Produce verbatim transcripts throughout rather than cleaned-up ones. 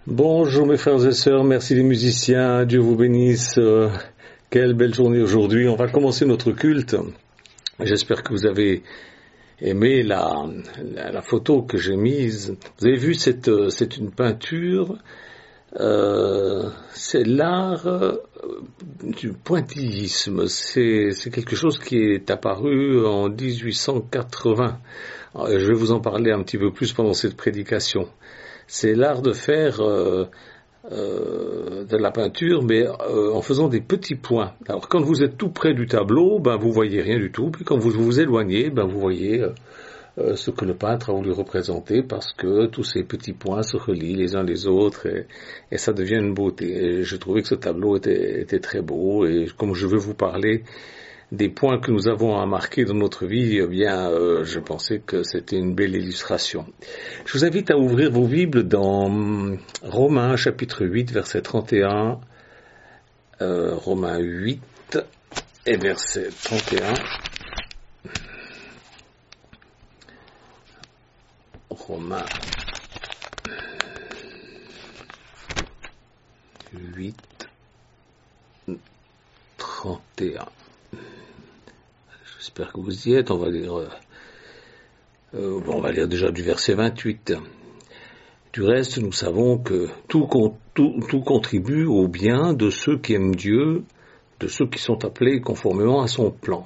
Bonjour mes frères et sœurs, merci les musiciens, Dieu vous bénisse, euh, quelle belle journée aujourd'hui. On va commencer notre culte. J'espère que vous avez aimé la, la, la photo que j'ai mise. Vous avez vu, cette, c'est une peinture, euh, c'est l'art euh, du pointillisme. C'est, c'est quelque chose qui est apparu en dix-huit cent quatre-vingts. Alors, je vais vous en parler un petit peu plus pendant cette prédication. C'est l'art de faire euh, euh, de la peinture, mais euh, en faisant des petits points. Alors quand vous êtes tout près du tableau, ben vous voyez rien du tout. Puis quand vous vous éloignez, ben vous voyez euh, euh, ce que le peintre a voulu représenter, parce que tous ces petits points se relient les uns les autres et, et ça devient une beauté. Et je trouvais que ce tableau était, était très beau. Et comme je veux vous parler des points que nous avons à marquer dans notre vie, eh bien, euh, je pensais que c'était une belle illustration. Je vous invite à ouvrir vos Bibles dans Romains chapitre huit, verset trente et un. Euh, Romains huit et verset trente et un. Romains huit, trente et un. J'espère que vous y êtes. On va lire, euh, euh, on va lire déjà du verset vingt-huit. Du reste, nous savons que tout, tout, tout contribue au bien de ceux qui aiment Dieu, de ceux qui sont appelés conformément à son plan.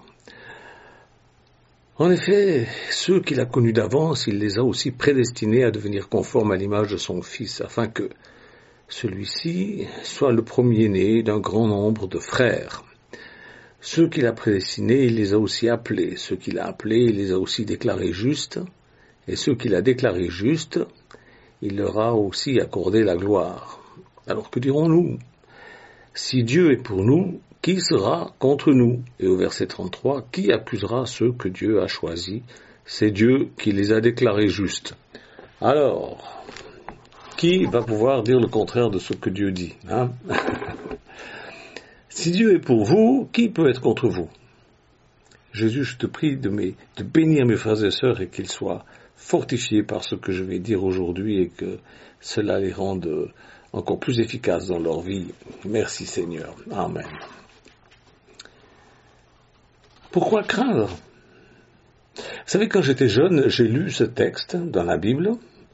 En effet, ceux qu'il a connus d'avance, il les a aussi prédestinés à devenir conformes à l'image de son Fils, afin que celui-ci soit le premier-né d'un grand nombre de frères. Ceux qu'il a prédestinés, il les a aussi appelés. Ceux qu'il a appelés, il les a aussi déclarés justes. Et ceux qu'il a déclarés justes, il leur a aussi accordé la gloire. Alors que dirons-nous? Si Dieu est pour nous, qui sera contre nous? Et au verset trente-trois, qui accusera ceux que Dieu a choisis? C'est Dieu qui les a déclarés justes. Alors, qui va pouvoir dire le contraire de ce que Dieu dit, hein? Si Dieu est pour vous, qui peut être contre vous? Jésus, je te prie de, mes, de bénir mes frères et sœurs et qu'ils soient fortifiés par ce que je vais dire aujourd'hui et que cela les rende encore plus efficaces dans leur vie. Merci Seigneur. Amen. Pourquoi craindre? Vous savez, quand j'étais jeune, j'ai lu ce texte dans la Bible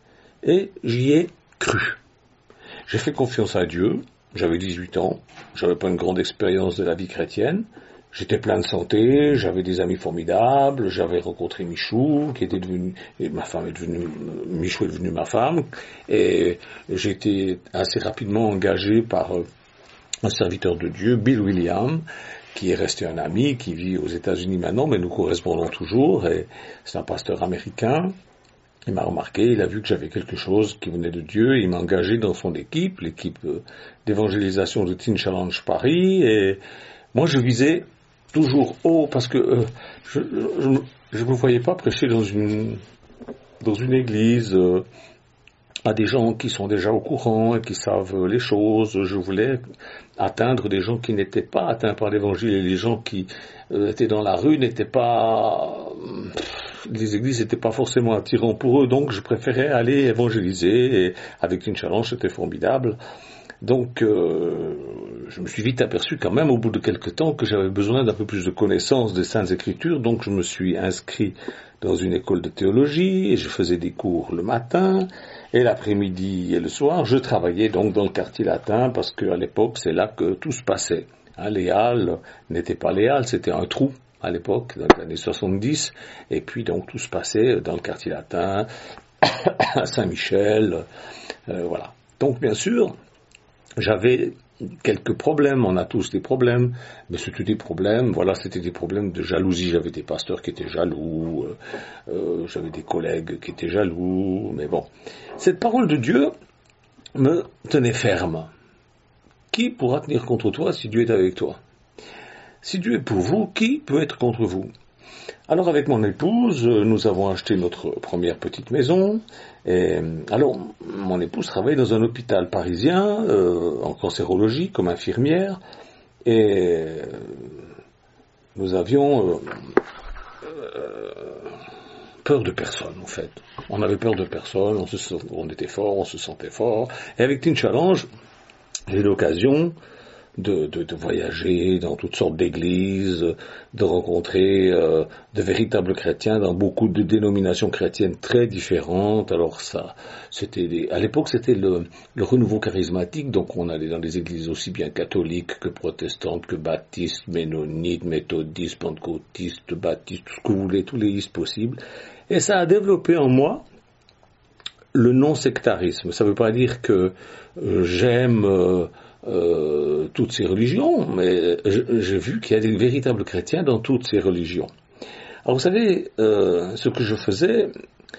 et j'y ai cru. J'ai fait confiance à Dieu. J'avais dix-huit ans, j'avais pas une grande expérience de la vie chrétienne, j'étais plein de santé, j'avais des amis formidables, j'avais rencontré Michou, qui était devenu, et ma femme est devenue, Michou est devenue ma femme, et j'ai été assez rapidement engagé par un serviteur de Dieu, Bill Williams, qui est resté un ami, qui vit aux États-Unis maintenant, mais nous correspondons toujours, et c'est un pasteur américain. Il m'a remarqué, il a vu que j'avais quelque chose qui venait de Dieu, il m'a engagé dans son équipe, l'équipe d'évangélisation de Teen Challenge Paris, et moi je visais toujours haut, parce que euh, je ne me voyais pas prêcher dans une, dans une église euh, à des gens qui sont déjà au courant et qui savent les choses. Je voulais atteindre des gens qui n'étaient pas atteints par l'évangile, et les gens qui euh, étaient dans la rue n'étaient pas... les églises n'étaient pas forcément attirants pour eux, donc je préférais aller évangéliser, et avec une challenge c'était formidable. Donc euh, je me suis vite aperçu quand même au bout de quelques temps que j'avais besoin d'un peu plus de connaissances des Saintes Écritures, donc je me suis inscrit dans une école de théologie et je faisais des cours le matin et l'après-midi et le soir. Je travaillais donc dans le quartier latin parce qu'à l'époque c'est là que tout se passait. Hein, les Halles n'étaient pas les Halles, c'était un trou à l'époque, dans les années soixante-dix, et puis donc tout se passait dans le quartier latin, à Saint-Michel, euh, voilà. Donc bien sûr, j'avais quelques problèmes, on a tous des problèmes, mais c'était des problèmes, voilà, c'était des problèmes de jalousie. J'avais des pasteurs qui étaient jaloux, euh, euh, j'avais des collègues qui étaient jaloux, mais bon. Cette parole de Dieu me tenait ferme. Qui pourra tenir contre toi si Dieu est avec toi? Si Dieu est pour vous, qui peut être contre vous? Alors avec mon épouse, nous avons acheté notre première petite maison. Et alors mon épouse travaille dans un hôpital parisien euh, en cancérologie comme infirmière, et nous avions euh, euh, peur de personne, en fait. On avait peur de personne, on, se, on était fort, on se sentait fort. Et avec Teen Challenge, j'ai eu l'occasion de, de, de voyager dans toutes sortes d'églises, de rencontrer euh, de véritables chrétiens dans beaucoup de dénominations chrétiennes très différentes. Alors ça, c'était des, à l'époque c'était le, le renouveau charismatique, donc on allait dans des églises aussi bien catholiques que protestantes, que baptistes, ménonites, méthodistes, pentecôtistes, baptistes, tout ce que vous voulez, tous les listes possibles. Et ça a développé en moi le non-sectarisme. Ça ne veut pas dire que euh, j'aime euh, euh, toutes ces religions, mais j'ai vu qu'il y a des véritables chrétiens dans toutes ces religions. Alors vous savez, euh, ce que je faisais,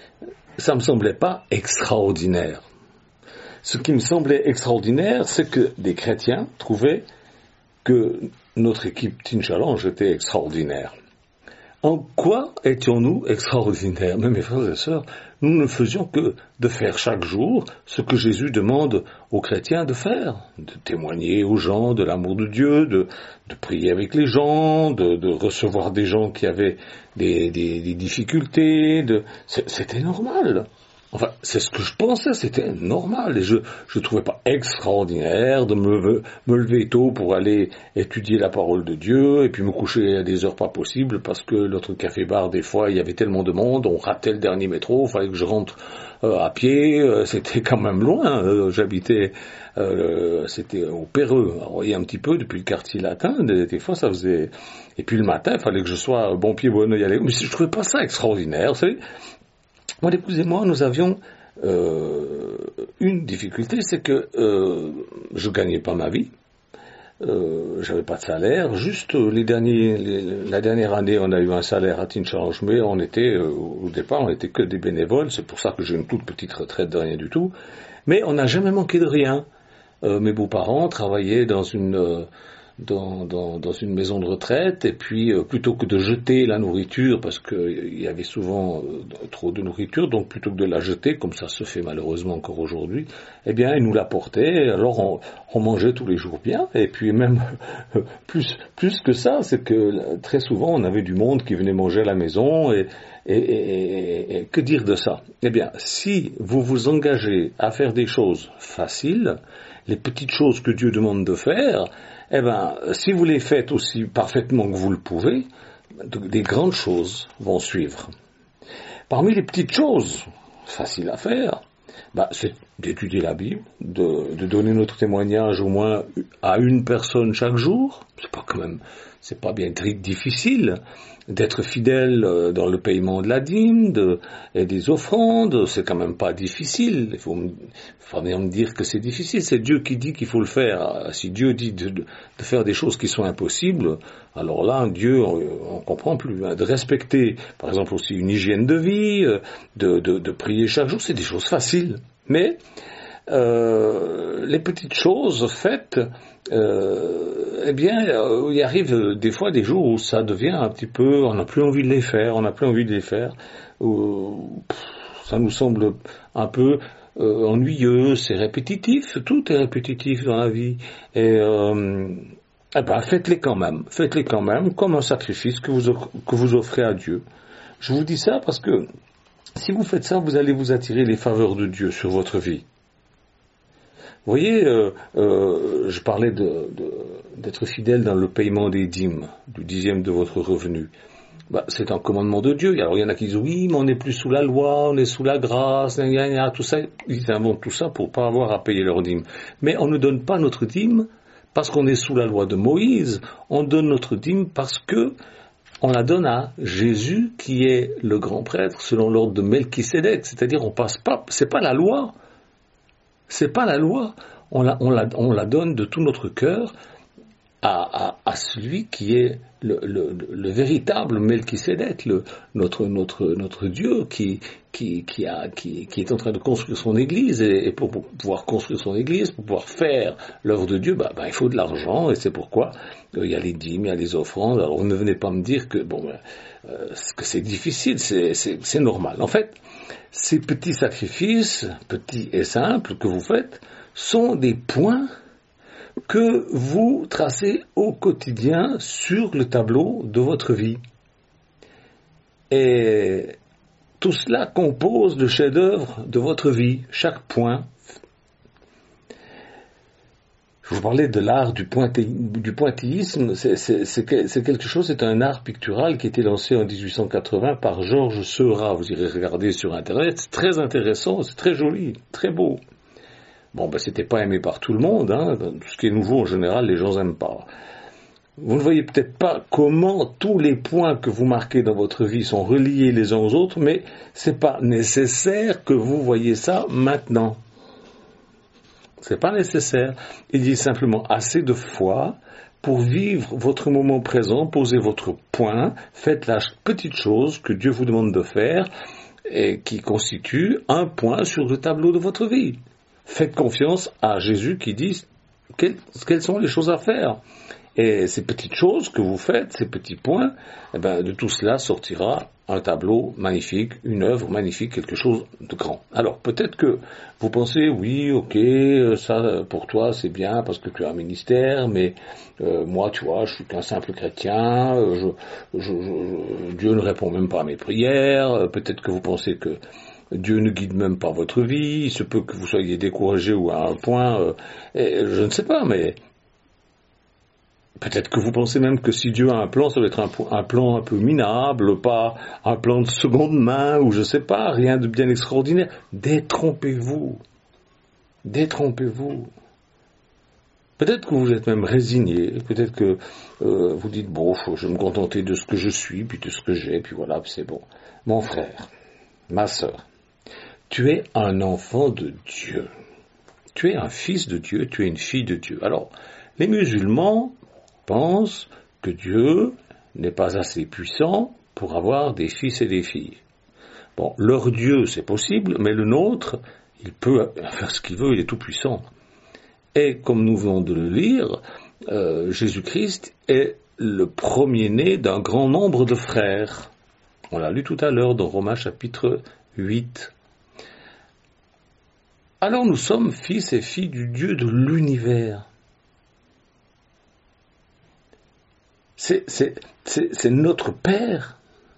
ça me semblait pas extraordinaire. Ce qui me semblait extraordinaire, c'est que des chrétiens trouvaient que notre équipe Teen Challenge était extraordinaire. En quoi étions-nous extraordinaires? Mais mes frères et sœurs, nous ne faisions que de faire chaque jour ce que Jésus demande aux chrétiens de faire, de témoigner aux gens de l'amour de Dieu, de, de prier avec les gens, de, de recevoir des gens qui avaient des, des, des difficultés. De... C'était normal. Enfin, c'est ce que je pensais, c'était normal, et je je trouvais pas extraordinaire de me, me lever tôt pour aller étudier la parole de Dieu, et puis me coucher à des heures pas possibles, parce que notre café-bar, des fois, il y avait tellement de monde, on ratait le dernier métro, il fallait que je rentre euh, à pied, euh, c'était quand même loin, euh, j'habitais, euh, c'était au Péreux, vous voyez un petit peu, depuis le quartier latin, des, des fois ça faisait... Et puis le matin, il fallait que je sois bon pied, bon oeil, aller... Mais je trouvais pas ça extraordinaire, vous savez. Mon épouse et moi, nous avions euh, une difficulté, c'est que euh, je gagnais pas ma vie, euh, j'avais pas de salaire. Juste les derniers, les, la dernière année, on a eu un salaire à Teen Challenge, mais on était euh, au départ, on était que des bénévoles. C'est pour ça que j'ai une toute petite retraite de rien du tout. Mais on n'a jamais manqué de rien. Euh, mes beaux-parents travaillaient dans une euh, Dans, dans, dans une maison de retraite, et puis euh, plutôt que de jeter la nourriture, parce qu'il euh, y avait souvent euh, trop de nourriture, donc plutôt que de la jeter, comme ça se fait malheureusement encore aujourd'hui, eh bien ils nous l'apportaient, alors on, on mangeait tous les jours bien, et puis même euh, plus, plus que ça, c'est que très souvent on avait du monde qui venait manger à la maison, et, et, et, et que dire de ça? Eh bien, si vous vous engagez à faire des choses faciles, les petites choses que Dieu demande de faire, eh ben, si vous les faites aussi parfaitement que vous le pouvez, des grandes choses vont suivre. Parmi les petites choses faciles à faire, bah, c'est d'étudier la Bible, de, de donner notre témoignage au moins à une personne chaque jour. C'est pas quand même, c'est pas bien très difficile. D'être fidèle dans le paiement de la dîme, de, et des offrandes, c'est quand même pas difficile. Il faut, me, faut bien me dire que c'est difficile. C'est Dieu qui dit qu'il faut le faire. Si Dieu dit de, de, de faire des choses qui sont impossibles, alors là, Dieu, on, on comprend plus. De respecter, par exemple, aussi une hygiène de vie, de, de, de prier chaque jour, c'est des choses faciles. Mais euh, les petites choses faites, euh, eh bien, euh, il arrive des fois des jours où ça devient un petit peu, on n'a plus envie de les faire, on n'a plus envie de les faire, où, pff, ça nous semble un peu euh, ennuyeux, c'est répétitif, tout est répétitif dans la vie, et euh, eh ben, faites-les quand même, faites-les quand même, comme un sacrifice que vous, que vous offrez à Dieu. Je vous dis ça parce que si vous faites ça, vous allez vous attirer les faveurs de Dieu sur votre vie. Vous voyez, euh, euh, je parlais de, de, d'être fidèle dans le paiement des dîmes, du dixième de votre revenu. Bah, c'est un commandement de Dieu. Alors il y en a qui disent oui, mais on n'est plus sous la loi, on est sous la grâce, gna, gna, gna, tout ça. Ils inventent tout ça pour pas avoir à payer leur dîme. Mais on ne donne pas notre dîme parce qu'on est sous la loi de Moïse. On donne notre dîme parce que on la donne à Jésus qui est le grand prêtre selon l'ordre de Melchisédek. C'est-à-dire on passe pas, c'est pas la loi. C'est pas la loi, on la, on la, on la donne de tout notre cœur à, à, à celui qui est le, le, le véritable Melchisédek, le, notre, notre, notre Dieu qui, qui, qui, a, qui, qui est en train de construire son Église, et, et pour, pour pouvoir construire son Église, pour pouvoir faire l'œuvre de Dieu, bah, bah, il faut de l'argent, et c'est pourquoi euh, il y a les dîmes, il y a les offrandes. Alors ne venez pas me dire que, bon, euh, que c'est difficile, c'est, c'est, c'est normal. En fait, ces petits sacrifices, petits et simples que vous faites, sont des points que vous tracez au quotidien sur le tableau de votre vie. Et tout cela compose le chef-d'œuvre de votre vie, chaque point. Je vous parlais de l'art du, pointé, du pointillisme, c'est, c'est, c'est, c'est quelque chose, c'est un art pictural qui a été lancé en dix-huit cent quatre-vingts par Georges Seurat. Vous irez regarder sur Internet, c'est très intéressant, c'est très joli, très beau. Bon, ben c'était pas aimé par tout le monde, hein. Tout ce qui est nouveau en général, les gens n'aiment pas. Vous ne voyez peut-être pas comment tous les points que vous marquez dans votre vie sont reliés les uns aux autres, mais c'est pas nécessaire que vous voyez ça maintenant. C'est pas nécessaire. Il dit simplement assez de foi pour vivre votre moment présent, posez votre point, faites la petite chose que Dieu vous demande de faire et qui constitue un point sur le tableau de votre vie. Faites confiance à Jésus qui dit quelles, quelles sont les choses à faire. Et ces petites choses que vous faites, ces petits points, eh ben, de tout cela sortira un tableau magnifique, une œuvre magnifique, quelque chose de grand. Alors, peut-être que vous pensez, oui, ok, ça, pour toi, c'est bien parce que tu as un ministère, mais euh, moi, tu vois, je suis qu'un simple chrétien, je, je, je, Dieu ne répond même pas à mes prières, peut-être que vous pensez que Dieu ne guide même pas votre vie, il se peut que vous soyez découragé ou à un point, euh, et je ne sais pas, mais peut-être que vous pensez même que si Dieu a un plan, ça doit être un, un plan un peu minable, pas un plan de seconde main, ou je sais pas, rien de bien extraordinaire. Détrompez-vous. Détrompez-vous. Peut-être que vous êtes même résigné, peut-être que euh, vous dites, bon, je vais me contenter de ce que je suis, puis de ce que j'ai, puis voilà, puis c'est bon. Mon frère, ma sœur, tu es un enfant de Dieu. Tu es un fils de Dieu, tu es une fille de Dieu. Alors, les musulmans pensent que Dieu n'est pas assez puissant pour avoir des fils et des filles. Bon, leur Dieu, c'est possible, mais le nôtre, il peut faire ce qu'il veut, il est tout puissant. Et comme nous venons de le lire, euh, Jésus-Christ est le premier-né d'un grand nombre de frères. On l'a lu tout à l'heure dans Romains chapitre huit. Alors nous sommes fils et filles du Dieu de l'univers. C'est, c'est, c'est, c'est notre Père.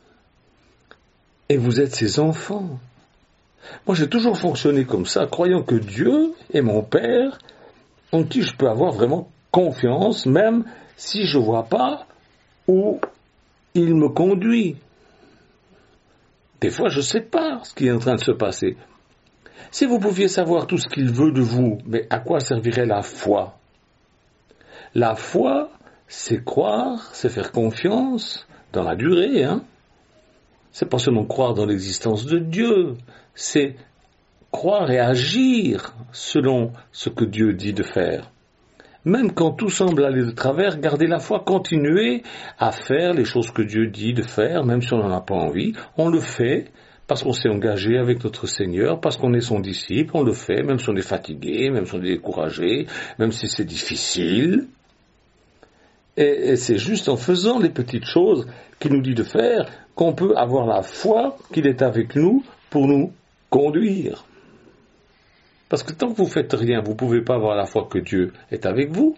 Et vous êtes ses enfants. Moi, j'ai toujours fonctionné comme ça, croyant que Dieu est mon Père, en qui je peux avoir vraiment confiance, même si je ne vois pas où il me conduit. Des fois, je ne sais pas ce qui est en train de se passer. Si vous pouviez savoir tout ce qu'il veut de vous, mais à quoi servirait la foi ? La foi, c'est croire, c'est faire confiance dans la durée, hein. C'est pas seulement croire dans l'existence de Dieu, c'est croire et agir selon ce que Dieu dit de faire. Même quand tout semble aller de travers, garder la foi, continuer à faire les choses que Dieu dit de faire, même si on n'en a pas envie, on le fait parce qu'on s'est engagé avec notre Seigneur, parce qu'on est son disciple, on le fait, même si on est fatigué, même si on est découragé, même si c'est difficile. Et, et c'est juste en faisant les petites choses qu'il nous dit de faire qu'on peut avoir la foi qu'il est avec nous pour nous conduire. Parce que tant que vous ne faites rien, vous ne pouvez pas avoir la foi que Dieu est avec vous.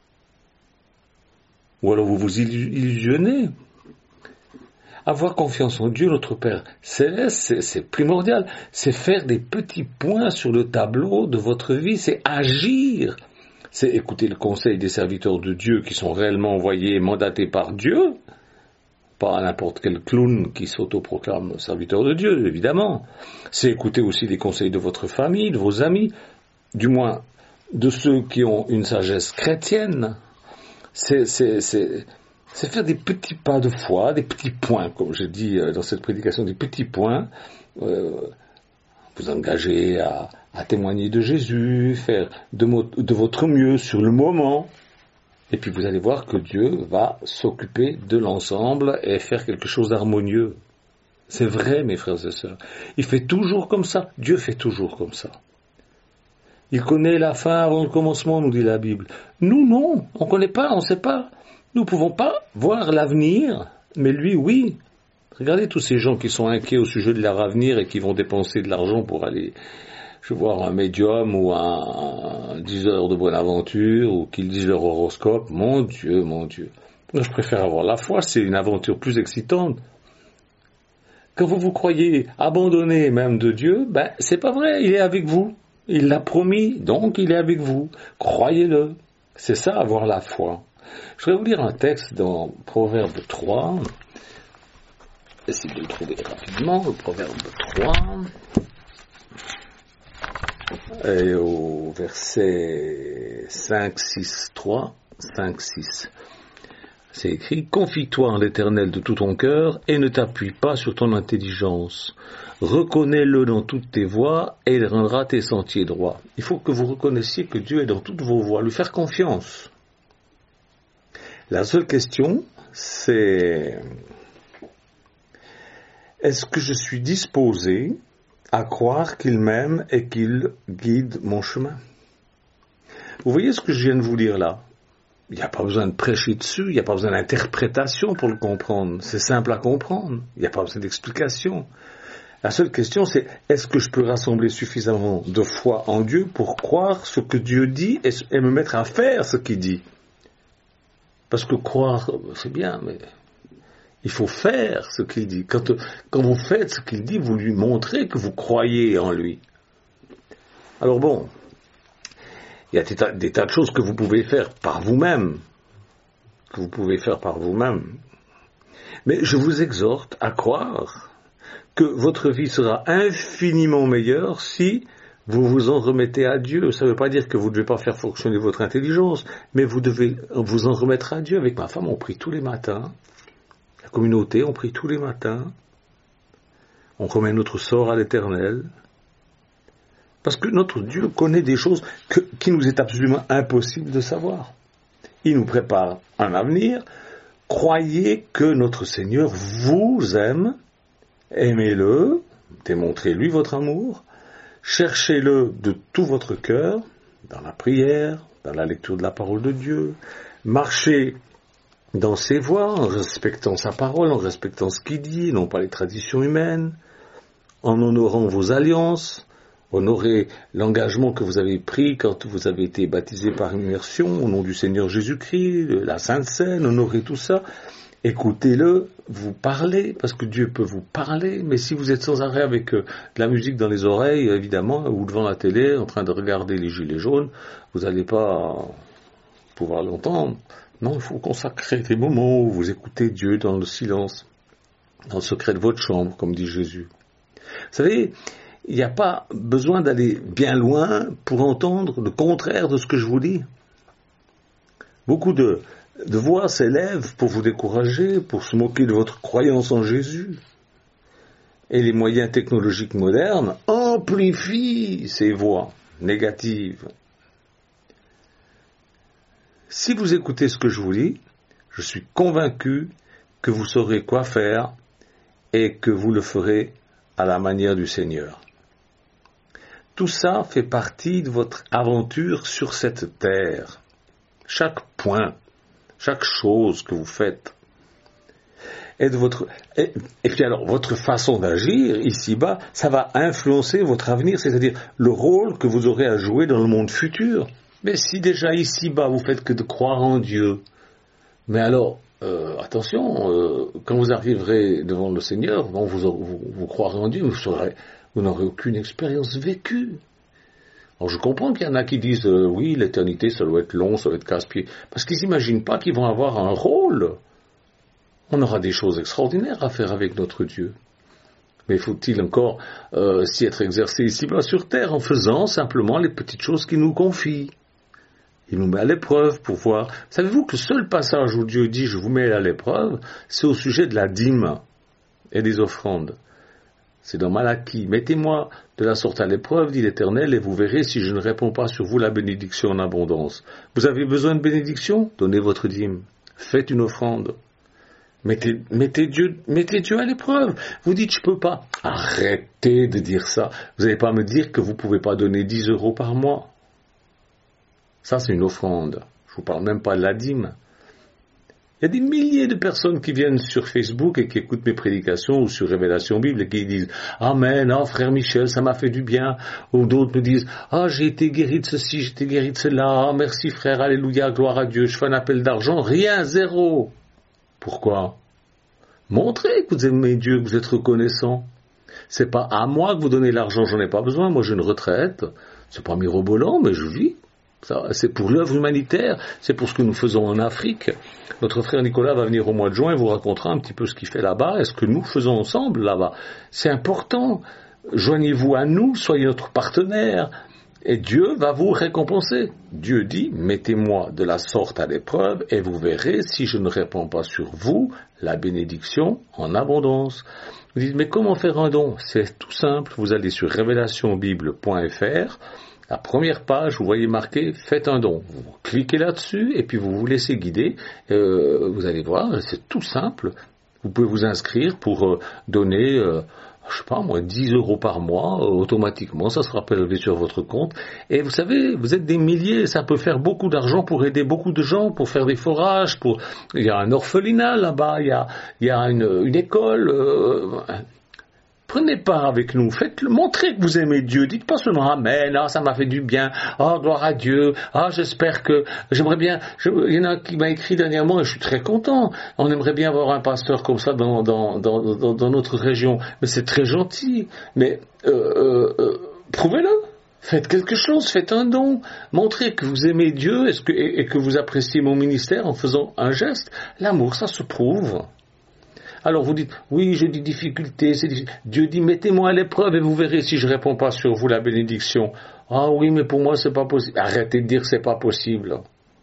Ou alors vous vous illusionnez. Avoir confiance en Dieu, notre Père céleste, c'est, c'est primordial. C'est faire des petits points sur le tableau de votre vie, c'est agir. C'est écouter le conseil des serviteurs de Dieu qui sont réellement envoyés, mandatés par Dieu, pas n'importe quel clown qui s'autoproclame serviteur de Dieu, évidemment. C'est écouter aussi les conseils de votre famille, de vos amis, du moins de ceux qui ont une sagesse chrétienne. C'est, c'est, c'est, c'est faire des petits pas de foi, des petits points, comme je dis dans cette prédication, des petits points, euh, vous engager à, à témoigner de Jésus, faire de, mo- de votre mieux sur le moment. Et puis vous allez voir que Dieu va s'occuper de l'ensemble et faire quelque chose d'harmonieux. C'est vrai, mes frères et sœurs. Il fait toujours comme ça. Dieu fait toujours comme ça. Il connaît la fin avant le commencement, nous dit la Bible. Nous, non. On ne connaît pas, on ne sait pas. Nous ne pouvons pas voir l'avenir, mais lui, oui. Regardez tous ces gens qui sont inquiets au sujet de leur avenir et qui vont dépenser de l'argent pour aller... Je vais voir un médium ou un, un diseur de bonne aventure ou qu'ils disent leur horoscope. Mon Dieu, mon Dieu. Moi, je préfère avoir la foi, c'est une aventure plus excitante. Quand vous vous croyez abandonné même de Dieu, ben, c'est pas vrai, il est avec vous. Il l'a promis, donc il est avec vous. Croyez-le. C'est ça, avoir la foi. Je vais vous lire un texte dans Proverbe trois. Essayez de le trouver rapidement, le Proverbe trois. Et au verset cinq, six, trois, cinq, six. C'est écrit, « Confie-toi en l'Éternel de tout ton cœur et ne t'appuie pas sur ton intelligence. Reconnais-le dans toutes tes voies et il rendra tes sentiers droits. » Il faut que vous reconnaissiez que Dieu est dans toutes vos voies, lui faire confiance. La seule question, c'est est-ce que je suis disposé à croire qu'il m'aime et qu'il guide mon chemin? Vous voyez ce que je viens de vous dire là? Il n'y a pas besoin de prêcher dessus, il n'y a pas besoin d'interprétation pour le comprendre. C'est simple à comprendre, il n'y a pas besoin d'explication. La seule question, c'est est-ce que je peux rassembler suffisamment de foi en Dieu pour croire ce que Dieu dit et, et me mettre à faire ce qu'il dit? Parce que croire, c'est bien, mais il faut faire ce qu'il dit. Quand, quand vous faites ce qu'il dit, vous lui montrez que vous croyez en lui. Alors bon, il y a des tas, des tas de choses que vous pouvez faire par vous-même, que vous pouvez faire par vous-même. Mais je vous exhorte à croire que votre vie sera infiniment meilleure si vous vous en remettez à Dieu. Ça ne veut pas dire que vous ne devez pas faire fonctionner votre intelligence, mais vous devez vous en remettre à Dieu. Avec ma femme, on prie tous les matins. La communauté, on prie tous les matins. On remet notre sort à l'Éternel. Parce que notre Dieu connaît des choses que, qui nous est absolument impossible de savoir. Il nous prépare un avenir. Croyez que notre Seigneur vous aime. Aimez-le. Démontrez-lui votre amour. Cherchez-le de tout votre cœur, dans la prière, dans la lecture de la parole de Dieu. Marchez dans ses voies, en respectant sa parole, en respectant ce qu'il dit, non pas les traditions humaines, en honorant vos alliances. Honorez l'engagement que vous avez pris quand vous avez été baptisé par immersion au nom du Seigneur Jésus-Christ, la Sainte Seine, honorez tout ça. Écoutez-le, vous parlez, parce que Dieu peut vous parler, mais si vous êtes sans arrêt avec euh, de la musique dans les oreilles, évidemment, ou devant la télé, en train de regarder les gilets jaunes, vous n'allez pas pouvoir l'entendre. Non, il faut consacrer des moments où vous écoutez Dieu dans le silence, dans le secret de votre chambre, comme dit Jésus. Vous savez, il n'y a pas besoin d'aller bien loin pour entendre le contraire de ce que je vous dis. Beaucoup de, de voix s'élèvent pour vous décourager, pour se moquer de votre croyance en Jésus. Et les moyens technologiques modernes amplifient ces voix négatives. Si vous écoutez ce que je vous dis, je suis convaincu que vous saurez quoi faire et que vous le ferez à la manière du Seigneur. Tout ça fait partie de votre aventure sur cette terre. Chaque point, chaque chose que vous faites. Et, de votre, et, et puis alors, votre façon d'agir ici-bas, ça va influencer votre avenir, c'est-à-dire le rôle que vous aurez à jouer dans le monde futur. Mais si déjà ici-bas, vous faites que de croire en Dieu, mais alors, euh, attention, euh, quand vous arriverez devant le Seigneur, bon, vous, vous, vous croirez en Dieu, mais vous saurez... Vous n'aurez aucune expérience vécue. Alors je comprends qu'il y en a qui disent euh, oui, l'éternité, ça doit être long, ça doit être casse-pied. Parce qu'ils n'imaginent pas qu'ils vont avoir un rôle. On aura des choses extraordinaires à faire avec notre Dieu. Mais faut-il encore euh, s'y être exercé ici-bas sur terre en faisant simplement les petites choses qu'il nous confie. Il nous met à l'épreuve pour voir. Savez-vous que le seul passage où Dieu dit je vous mets à l'épreuve, c'est au sujet de la dîme et des offrandes. C'est dans Malachie. Mettez-moi de la sorte à l'épreuve, dit l'Éternel, et vous verrez si je ne réponds pas sur vous la bénédiction en abondance. Vous avez besoin de bénédiction? Donnez votre dîme. Faites une offrande. Mettez, mettez, Dieu, mettez Dieu à l'épreuve. Vous dites, je peux pas. Arrêtez de dire ça. Vous n'allez pas me dire que vous pouvez pas donner dix euros par mois. Ça, c'est une offrande. Je vous parle même pas de la dîme. Il y a des milliers de personnes qui viennent sur Facebook et qui écoutent mes prédications ou sur Révélation Bible et qui disent « Amen, ah, frère Michel, ça m'a fait du bien ». Ou d'autres me disent « Ah, j'ai été guéri de ceci, j'ai été guéri de cela. Ah, merci frère, alléluia, gloire à Dieu, je fais un appel d'argent. » Rien, zéro. Pourquoi? Montrez que vous aimez Dieu, que vous êtes reconnaissant. C'est pas à moi que vous donnez l'argent, j'en ai pas besoin, moi j'ai une retraite. C'est pas mirobolant, mais je vis. Ça, c'est pour l'œuvre humanitaire, c'est pour ce que nous faisons en Afrique. Notre frère Nicolas va venir au mois de juin et vous racontera un petit peu ce qu'il fait là-bas et ce que nous faisons ensemble là-bas. C'est important. Joignez-vous à nous, soyez notre partenaire. Et Dieu va vous récompenser. Dieu dit, mettez-moi de la sorte à l'épreuve et vous verrez si je ne répands pas sur vous la bénédiction en abondance. Vous dites, mais comment faire un don? C'est tout simple, vous allez sur révélation bible point f r, la première page, vous voyez marqué, faites un don. Vous cliquez là-dessus et puis vous vous laissez guider. Euh, vous allez voir, c'est tout simple. Vous pouvez vous inscrire pour euh, donner... Euh, je sais pas moi, dix euros par mois, euh, automatiquement, ça sera prélevé sur votre compte. Et vous savez, vous êtes des milliers, ça peut faire beaucoup d'argent pour aider beaucoup de gens, pour faire des forages, pour... Il y a un orphelinat là-bas, il y a, il y a une, une école... Euh... Prenez part avec nous, faites-le, montrez que vous aimez Dieu, dites pas seulement Amen, ah ça m'a fait du bien, ah gloire à Dieu, ah j'espère que, j'aimerais bien, je, il y en a qui m'a écrit dernièrement et je suis très content, on aimerait bien avoir un pasteur comme ça dans, dans, dans, dans, dans notre région, mais c'est très gentil, mais euh, euh, euh, prouvez-le. Faites quelque chose, faites un don, montrez que vous aimez Dieu et que, et, et que vous appréciez mon ministère en faisant un geste. L'amour, ça se prouve. Alors vous dites, oui, j'ai des difficultés, c'est difficile. Dieu dit, mettez-moi à l'épreuve et vous verrez si je ne réponds pas sur vous la bénédiction. Ah oui, mais pour moi, c'est pas possible. Arrêtez de dire que c'est pas possible.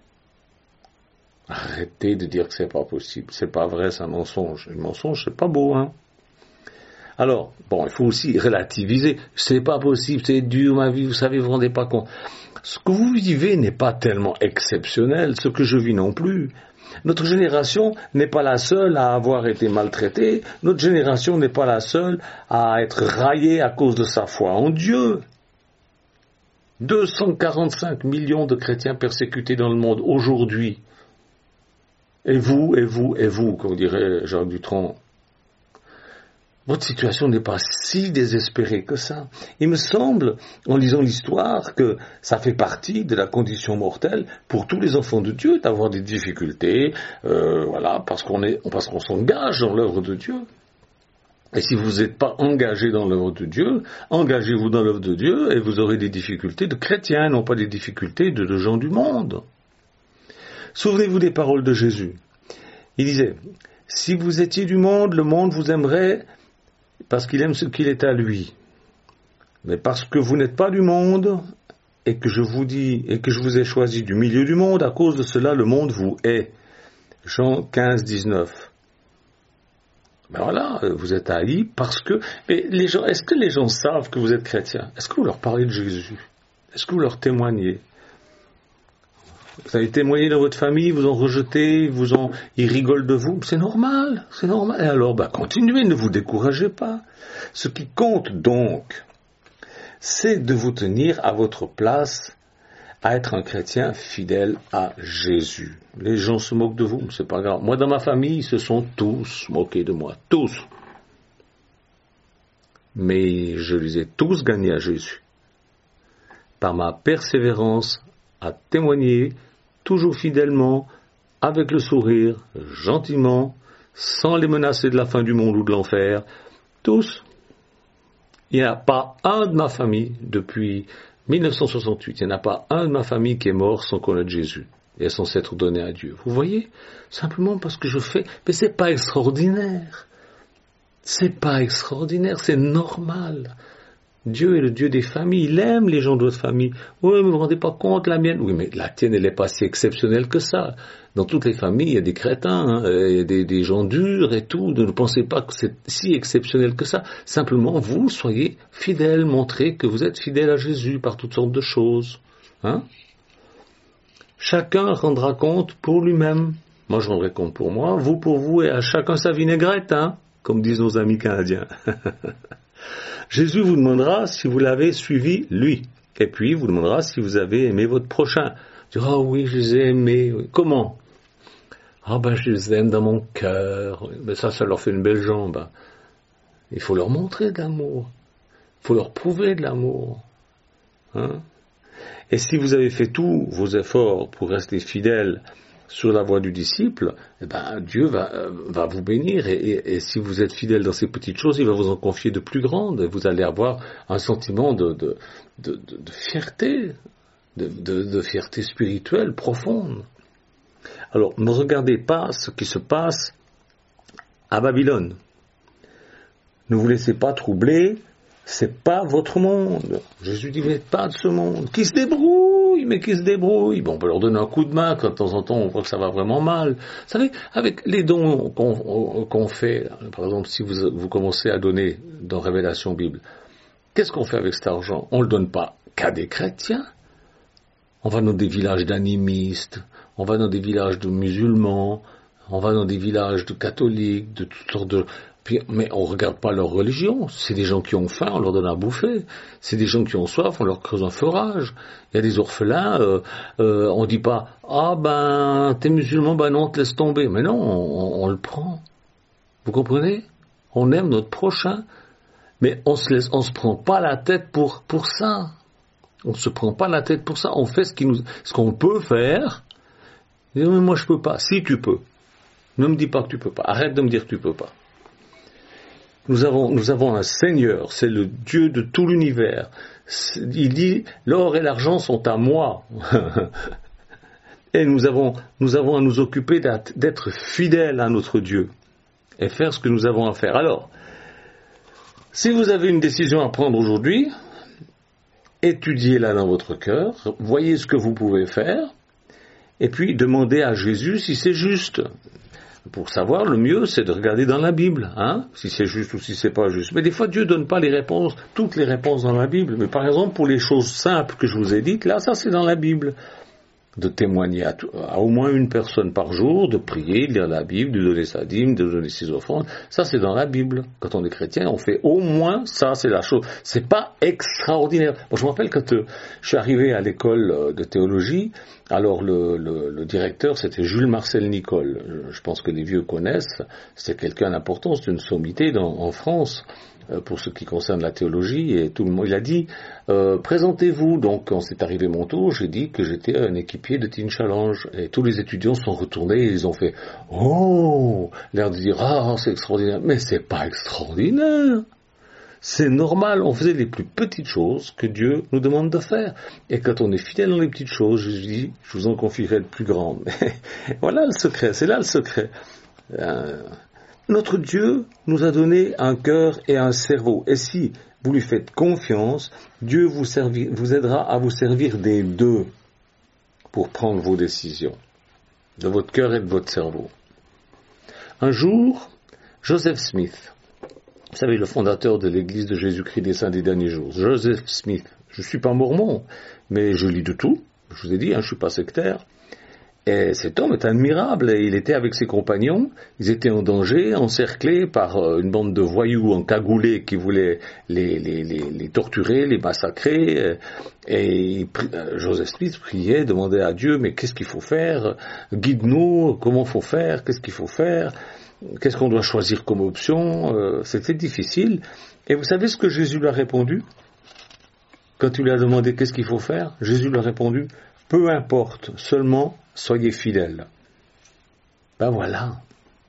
Arrêtez de dire que c'est pas possible. C'est pas vrai, c'est un mensonge. Le mensonge, c'est pas beau, hein. Alors, bon, il faut aussi relativiser. C'est pas possible, c'est dur ma vie, vous savez, vous vous rendez pas compte. Ce que vous vivez n'est pas tellement exceptionnel, ce que je vis non plus. Notre génération n'est pas la seule à avoir été maltraitée. Notre génération n'est pas la seule à être raillée à cause de sa foi en Dieu. deux cent quarante-cinq millions de chrétiens persécutés dans le monde aujourd'hui. Et vous, et vous, et vous, comme dirait Jacques Dutronc. Votre situation n'est pas si désespérée que ça. Il me semble, en lisant l'histoire, que ça fait partie de la condition mortelle pour tous les enfants de Dieu d'avoir des difficultés, euh, voilà, parce qu'on est, parce qu'on s'engage dans l'œuvre de Dieu. Et si vous n'êtes pas engagé dans l'œuvre de Dieu, engagez-vous dans l'œuvre de Dieu et vous aurez des difficultés de chrétiens, non pas des difficultés de, de gens du monde. Souvenez-vous des paroles de Jésus. Il disait, si vous étiez du monde, le monde vous aimerait parce qu'il aime ce qu'il est à lui. Mais parce que vous n'êtes pas du monde, et que je vous dis, et que je vous ai choisi du milieu du monde, à cause de cela, le monde vous hait. Jean quinze, dix-neuf. Ben voilà, vous êtes haïs parce que... Mais les gens, est-ce que les gens savent que vous êtes chrétien? Est-ce que vous leur parlez de Jésus? Est-ce que vous leur témoignez? Vous avez témoigné dans votre famille, vous ont rejeté, vous ont, ils rigolent de vous. C'est normal, c'est normal. Et alors, bah, continuez, ne vous découragez pas. Ce qui compte donc, c'est de vous tenir à votre place, à être un chrétien fidèle à Jésus. Les gens se moquent de vous, mais c'est pas grave. Moi, dans ma famille, ils se sont tous moqués de moi. Tous. Mais je les ai tous gagnés à Jésus. Par ma persévérance à témoigner, toujours fidèlement, avec le sourire, gentiment, sans les menacer de la fin du monde ou de l'enfer, tous. Il n'y a pas un de ma famille, depuis mille neuf cent soixante-huit, il n'y en a pas un de ma famille qui est mort sans connaître Jésus et sans s'être donné à Dieu. Vous voyez? Simplement parce que je fais... Mais c'est pas extraordinaire. C'est pas extraordinaire, c'est normal. Dieu est le Dieu des familles, il aime les gens de votre famille. Oui, mais vous ne vous rendez pas compte, la mienne. Oui, mais la tienne, elle n'est pas si exceptionnelle que ça. Dans toutes les familles, il y a des crétins, hein, il y a des, des gens durs et tout. Ne pensez pas que c'est si exceptionnel que ça. Simplement, vous, soyez fidèles, montrez que vous êtes fidèles à Jésus par toutes sortes de choses. Hein? Chacun rendra compte pour lui-même. Moi, je rendrai compte pour moi, vous pour vous, et à chacun sa vinaigrette, hein, comme disent nos amis canadiens. Jésus vous demandera si vous l'avez suivi, lui. Et puis, il vous demandera si vous avez aimé votre prochain. Tu diras, oh oui, je les ai aimés. Oui. Comment? Ah oh, ben, je les aime dans mon cœur. Ben, ça, ça leur fait une belle jambe. Il faut leur montrer de l'amour. Il faut leur prouver de l'amour. Hein? Et si vous avez fait tous vos efforts pour rester fidèle sur la voie du disciple, eh ben, Dieu va, va vous bénir et, et, et si vous êtes fidèle dans ces petites choses, il va vous en confier de plus grandes et vous allez avoir un sentiment de, de, de, de, de fierté, de, de, de fierté spirituelle profonde. Alors, ne regardez pas ce qui se passe à Babylone. Ne vous laissez pas troubler, c'est pas votre monde. Jésus dit, vous n'êtes pas de ce monde. Qui se débrouille, mais qui se débrouille. Bon, on peut leur donner un coup de main quand de temps en temps on voit que ça va vraiment mal. Vous savez, avec les dons qu'on, qu'on fait, par exemple, si vous, vous commencez à donner dans Révélation Bible, qu'est-ce qu'on fait avec cet argent? On ne le donne pas qu'à des chrétiens. On va dans des villages d'animistes, on va dans des villages de musulmans, on va dans des villages de catholiques, de toutes sortes de... Mais on ne regarde pas leur religion. C'est des gens qui ont faim, on leur donne à bouffer. C'est des gens qui ont soif, on leur creuse un forage. Il y a des orphelins, euh, euh, on ne dit pas « Ah ben, t'es musulman, ben non, on te laisse tomber ». Mais non, on, on le prend. Vous comprenez? On aime notre prochain. Mais on se laisse, on se prend pas la tête pour, pour ça. On se prend pas la tête pour ça. On fait ce, qui nous, ce qu'on peut faire. Et mais moi je peux pas. Si tu peux. Ne me dis pas que tu peux pas. Arrête de me dire que tu peux pas. Nous avons, nous avons un Seigneur, c'est le Dieu de tout l'univers. Il dit, l'or et l'argent sont à moi. Et nous avons, nous avons à nous occuper d'être fidèles à notre Dieu et faire ce que nous avons à faire. Alors, si vous avez une décision à prendre aujourd'hui, étudiez-la dans votre cœur, voyez ce que vous pouvez faire, et puis demandez à Jésus si c'est juste. Pour savoir, le mieux, c'est de regarder dans la Bible, hein, si c'est juste ou si c'est pas juste. Mais des fois, Dieu donne pas les réponses, toutes les réponses dans la Bible. Mais par exemple, pour les choses simples que je vous ai dites, là, ça c'est dans la Bible. De témoigner à, tout, à au moins une personne par jour, de prier, de lire la Bible, de donner sa dîme, de donner ses offrandes. Ça, c'est dans la Bible. Quand on est chrétien, on fait au moins ça, c'est la chose. C'est pas extraordinaire. Moi, je me rappelle quand euh, je suis arrivé à l'école euh, de théologie, alors le, le, le directeur, c'était Jules Marcel Nicole. Je pense que les vieux connaissent. C'était quelqu'un d'important, c'était une sommité dans, en France. Pour ce qui concerne la théologie, et tout le monde, il a dit, euh, présentez-vous. Donc, quand c'est arrivé mon tour, j'ai dit que j'étais un équipier de Teen Challenge, et tous les étudiants sont retournés, et ils ont fait, oh, l'air de dire, ah, c'est extraordinaire, mais c'est pas extraordinaire. C'est normal, on faisait les plus petites choses que Dieu nous demande de faire. Et quand on est fidèle dans les petites choses, je dis, je vous en confierai de plus grandes. Voilà le secret, c'est là le secret. Euh, Notre Dieu nous a donné un cœur et un cerveau. Et si vous lui faites confiance, Dieu vous, servir, vous aidera à vous servir des deux pour prendre vos décisions, de votre cœur et de votre cerveau. Un jour, Joseph Smith, vous savez, le fondateur de l'Église de Jésus-Christ des Saints des Derniers Jours, Joseph Smith, je ne suis pas mormon, mais je lis de tout, je vous ai dit, hein, je ne suis pas sectaire. Et cet homme est admirable, et il était avec ses compagnons, ils étaient en danger, encerclés par une bande de voyous encagoulés qui voulaient les, les, les, les torturer, les massacrer, et Joseph Smith priait, demandait à Dieu, mais qu'est-ce qu'il faut faire? Guide-nous, comment faut faire? Qu'est-ce qu'il faut faire? Qu'est-ce qu'on doit choisir comme option? C'était difficile, et vous savez ce que Jésus lui a répondu? Quand il lui a demandé qu'est-ce qu'il faut faire, Jésus lui a répondu, peu importe, seulement soyez fidèles. Ben voilà.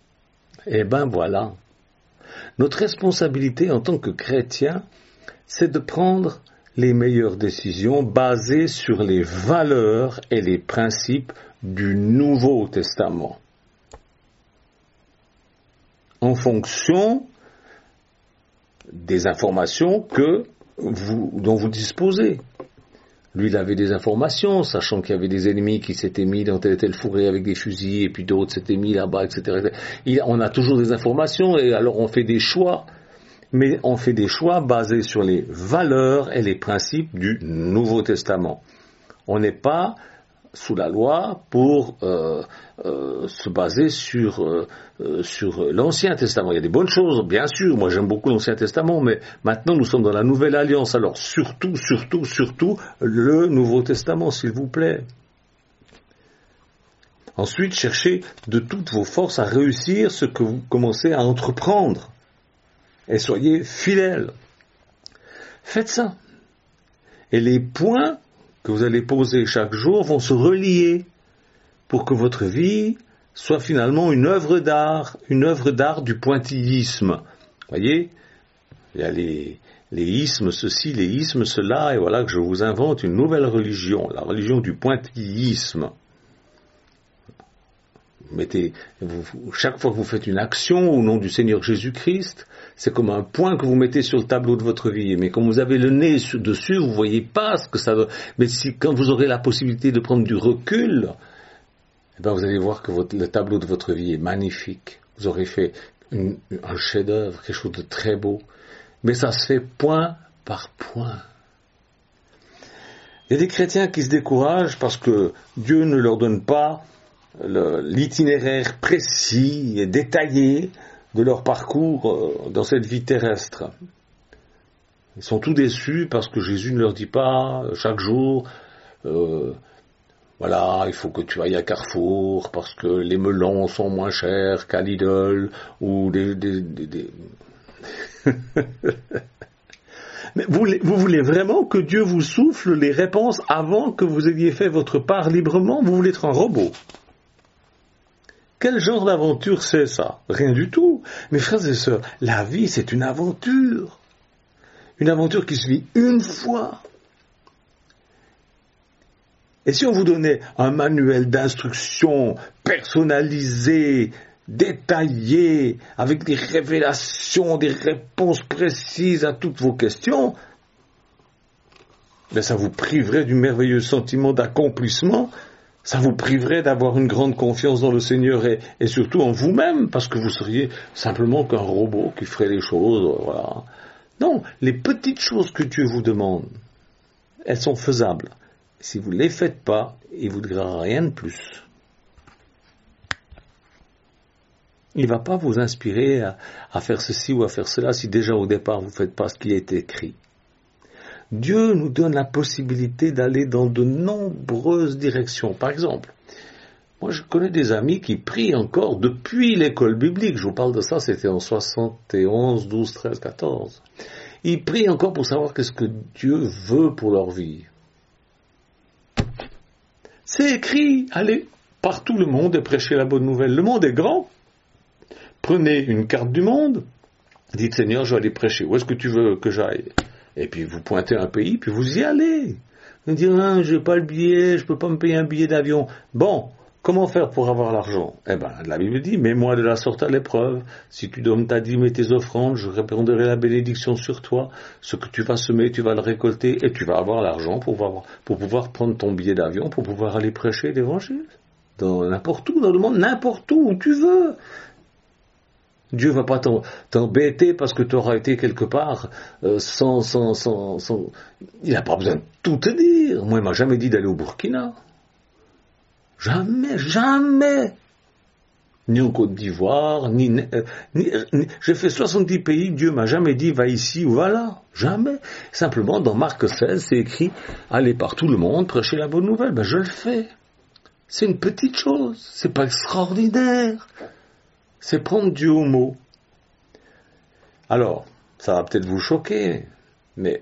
Eh ben voilà. Notre responsabilité en tant que chrétien, c'est de prendre les meilleures décisions basées sur les valeurs et les principes du Nouveau Testament. En fonction des informations que vous, dont vous disposez. Lui, il avait des informations, sachant qu'il y avait des ennemis qui s'étaient mis dans tel et tel fourré avec des fusils, et puis d'autres s'étaient mis là-bas, et cetera. Il, on a toujours des informations, et alors on fait des choix, mais on fait des choix basés sur les valeurs et les principes du Nouveau Testament. On n'est pas sous la loi pour euh, euh, se baser sur, euh, sur l'Ancien Testament. Il y a des bonnes choses, bien sûr, moi j'aime beaucoup l'Ancien Testament, mais maintenant nous sommes dans la Nouvelle Alliance, alors surtout, surtout, surtout le Nouveau Testament, s'il vous plaît. Ensuite, cherchez de toutes vos forces à réussir ce que vous commencez à entreprendre, et soyez fidèles. Faites ça. Et les points que vous allez poser chaque jour vont se relier. pour que votre vie soit finalement une œuvre d'art, une œuvre d'art du pointillisme. Voyez, il y a les, les ismes ceci, les ismes cela, et voilà que je vous invente une nouvelle religion, la religion du pointillisme. Vous mettez, vous, chaque fois que vous faites une action au nom du Seigneur Jésus-Christ, c'est comme un point que vous mettez sur le tableau de votre vie. Mais quand vous avez le nez sur, dessus, vous voyez pas ce que ça doit. Mais si, quand vous aurez la possibilité de prendre du recul, eh ben vous allez voir que votre, le tableau de votre vie est magnifique. Vous aurez fait une, un chef-d'œuvre, quelque chose de très beau. Mais ça se fait point par point. Il y a des chrétiens qui se découragent parce que Dieu ne leur donne pas Le, l'itinéraire précis et détaillé de leur parcours euh, dans cette vie terrestre. Ils sont tout déçus parce que Jésus ne leur dit pas euh, chaque jour euh, voilà, il faut que tu ailles à Carrefour parce que les melons sont moins chers qu'à Lidl ou des... des, des, des... Mais vous, vous voulez vraiment que Dieu vous souffle les réponses avant que vous ayez fait votre part librement? Vous voulez être un robot? Quel genre d'aventure c'est ça? Rien du tout. Mes frères et sœurs, la vie c'est une aventure. Une aventure qui se vit une fois. Et si on vous donnait un manuel d'instruction personnalisé, détaillé, avec des révélations, des réponses précises à toutes vos questions, ben ça vous priverait du merveilleux sentiment d'accomplissement. Ça vous priverait d'avoir une grande confiance dans le Seigneur et, et surtout en vous-même, parce que vous seriez simplement qu'un robot qui ferait les choses, voilà. Non, les petites choses que Dieu vous demande, elles sont faisables. Si vous ne les faites pas, il ne vous dira rien de plus. Il ne va pas vous inspirer à, à faire ceci ou à faire cela si déjà au départ vous ne faites pas ce qui est écrit. Dieu nous donne la possibilité d'aller dans de nombreuses directions. Par exemple, moi je connais des amis qui prient encore depuis l'école biblique. Je vous parle de ça, c'était en soixante et onze, douze, treize, quatorze. Ils prient encore pour savoir qu'est-ce que Dieu veut pour leur vie. C'est écrit, allez partout le monde et prêchez la bonne nouvelle. Le monde est grand. Prenez une carte du monde, dites Seigneur, je vais aller prêcher. Où est-ce que tu veux que j'aille? Et puis vous pointez un pays, puis vous y allez. Vous dites, ah, je n'ai pas le billet, je ne peux pas me payer un billet d'avion. Bon, comment faire pour avoir l'argent? Eh bien, la Bible dit, mets-moi de la sorte à l'épreuve. Si tu donnes ta dîme et tes offrandes, je répandrai la bénédiction sur toi. Ce que tu vas semer, tu vas le récolter, et tu vas avoir l'argent pour pouvoir, pour pouvoir prendre ton billet d'avion, pour pouvoir aller prêcher l'évangile. Dans n'importe où, dans le monde, n'importe où, où tu veux. Dieu va pas t'embêter parce que tu auras été quelque part euh, sans, sans, sans, sans... Il n'a pas besoin de tout te dire. Moi, il m'a jamais dit d'aller au Burkina. Jamais, jamais. Ni en Côte d'Ivoire, ni... Euh, ni, ni j'ai fait soixante-dix pays, Dieu m'a jamais dit va ici ou va là. Jamais. Simplement, dans Marc seize, c'est écrit allez par tout le monde, prêcher la bonne nouvelle. Ben, je le fais. C'est une petite chose. C'est pas extraordinaire. C'est prendre Dieu au mot. Alors, ça va peut-être vous choquer, mais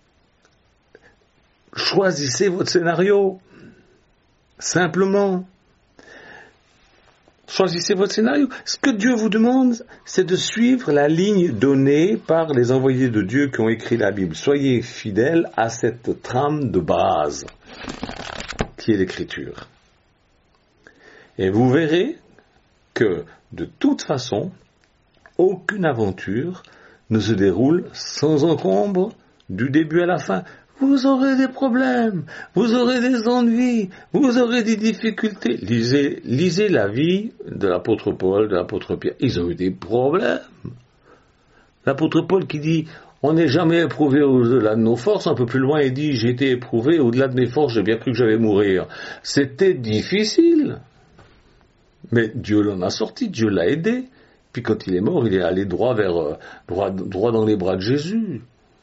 choisissez votre scénario. Simplement. Choisissez votre scénario. Ce que Dieu vous demande, c'est de suivre la ligne donnée par les envoyés de Dieu qui ont écrit la Bible. Soyez fidèles à cette trame de base, qui est l'Écriture. Et vous verrez que, de toute façon, aucune aventure ne se déroule sans encombre du début à la fin. Vous aurez des problèmes, vous aurez des ennuis, vous aurez des difficultés. Lisez, lisez la vie de l'apôtre Paul, de l'apôtre Pierre. Ils ont eu des problèmes. L'apôtre Paul qui dit « On n'est jamais éprouvé au-delà de nos forces », un peu plus loin il dit « J'ai été éprouvé au-delà de mes forces, j'ai bien cru que j'allais mourir ». C'était difficile. Mais Dieu l'en a sorti, Dieu l'a aidé. Puis quand il est mort, il est allé droit vers euh, droit, droit dans les bras de Jésus.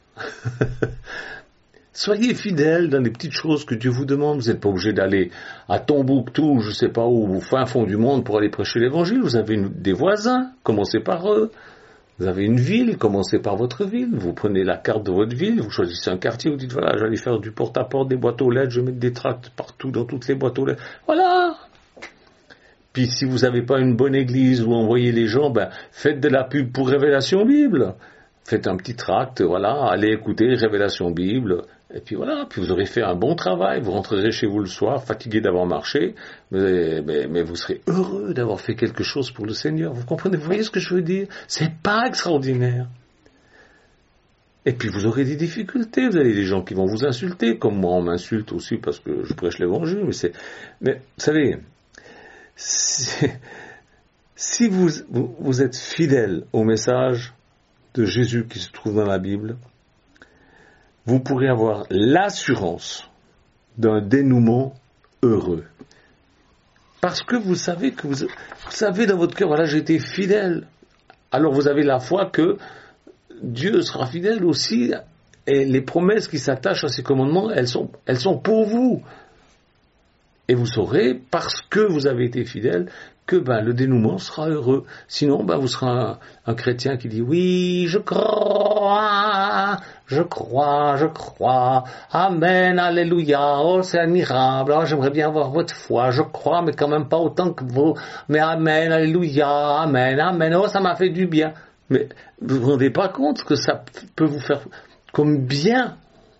Soyez fidèles dans les petites choses que Dieu vous demande. Vous n'êtes pas obligé d'aller à Tombouctou, je ne sais pas où, au fin fond du monde pour aller prêcher l'évangile. Vous avez une, des voisins, commencez par eux. Vous avez une ville, commencez par votre ville. Vous prenez la carte de votre ville, vous choisissez un quartier, vous dites voilà, j'allais faire du porte-à-porte, des boîtes aux lettres, je vais mettre des tracts partout dans toutes les boîtes aux lettres. Voilà. Puis si vous n'avez pas une bonne église où envoyez les gens, ben, faites de la pub pour Révélation Bible. Faites un petit tract, voilà, allez écouter Révélation Bible, et puis voilà, puis vous aurez fait un bon travail, vous rentrerez chez vous le soir, fatigué d'avoir marché, mais, mais, mais vous serez heureux d'avoir fait quelque chose pour le Seigneur. Vous comprenez, vous voyez ce que je veux dire? C'est pas extraordinaire. Et puis vous aurez des difficultés, vous avez des gens qui vont vous insulter, comme moi on m'insulte aussi parce que je prêche l'évangile, mais c'est, mais vous savez, si, si vous, vous, vous êtes fidèle au message de Jésus qui se trouve dans la Bible, vous pourrez avoir l'assurance d'un dénouement heureux. Parce que vous savez que vous, vous savez dans votre cœur, voilà, j'ai été fidèle. Alors vous avez la foi que Dieu sera fidèle aussi, et les promesses qui s'attachent à ces commandements, elles sont, elles sont pour vous. Et vous saurez, parce que vous avez été fidèle, que ben, le dénouement sera heureux. Sinon, ben, vous serez un, un chrétien qui dit « Oui, je crois, je crois, je crois, Amen, Alléluia, oh c'est admirable, oh, j'aimerais bien avoir votre foi, je crois, mais quand même pas autant que vous, mais Amen, Alléluia, Amen, Amen, oh ça m'a fait du bien. » Mais vous ne vous rendez pas compte que ça peut vous faire comme bien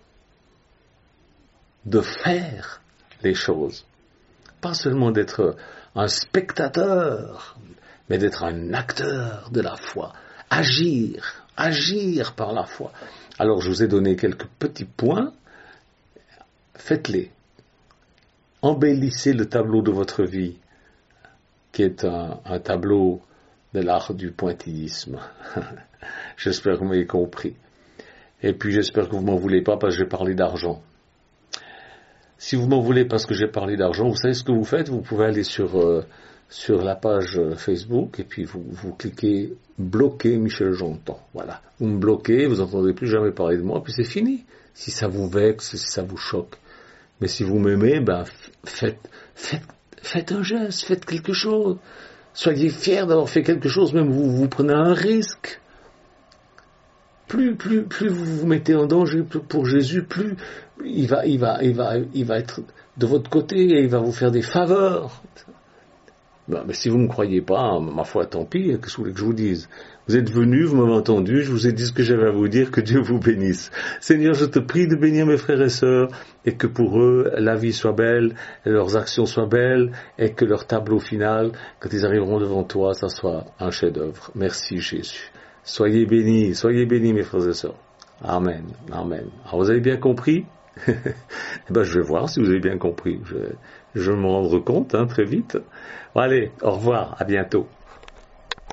de faire les choses. Pas seulement d'être un spectateur, mais d'être un acteur de la foi. Agir, agir par la foi. Alors je vous ai donné quelques petits points. Faites-les. Embellissez le tableau de votre vie, qui est un, un tableau de l'art du pointillisme. J'espère que vous m'avez compris. Et puis j'espère que vous ne m'en voulez pas parce que j'ai parlé d'argent. Si vous m'en voulez parce que j'ai parlé d'argent, vous savez ce que vous faites? Vous pouvez aller sur, euh, sur la page Facebook et puis vous, vous cliquez « Bloquer Michel Jontan ». Voilà. Vous me bloquez, vous n'entendez plus jamais parler de moi, puis c'est fini. Si ça vous vexe, si ça vous choque. Mais si vous m'aimez, ben faites, faites, faites un geste, faites quelque chose. Soyez fiers d'avoir fait quelque chose, même vous, vous prenez un risque. Plus, plus, plus vous vous mettez en danger pour Jésus, plus il va, il va, il va, il va être de votre côté et il va vous faire des faveurs. Ben, mais si vous ne me croyez pas, ma foi, tant pis, qu'est-ce que vous voulez que je vous dise? Vous êtes venus, vous m'avez entendu, je vous ai dit ce que j'avais à vous dire, que Dieu vous bénisse. Seigneur, je te prie de bénir mes frères et sœurs, et que pour eux, la vie soit belle, et leurs actions soient belles, et que leur tableau final, quand ils arriveront devant toi, ça soit un chef-d'œuvre. Merci Jésus. Soyez bénis, soyez bénis mes frères et sœurs. Amen, amen. Alors vous avez bien compris? Eh ben, je vais voir si vous avez bien compris. Je, je vais m'en rendre compte hein, très vite. Bon, allez, au revoir, à bientôt.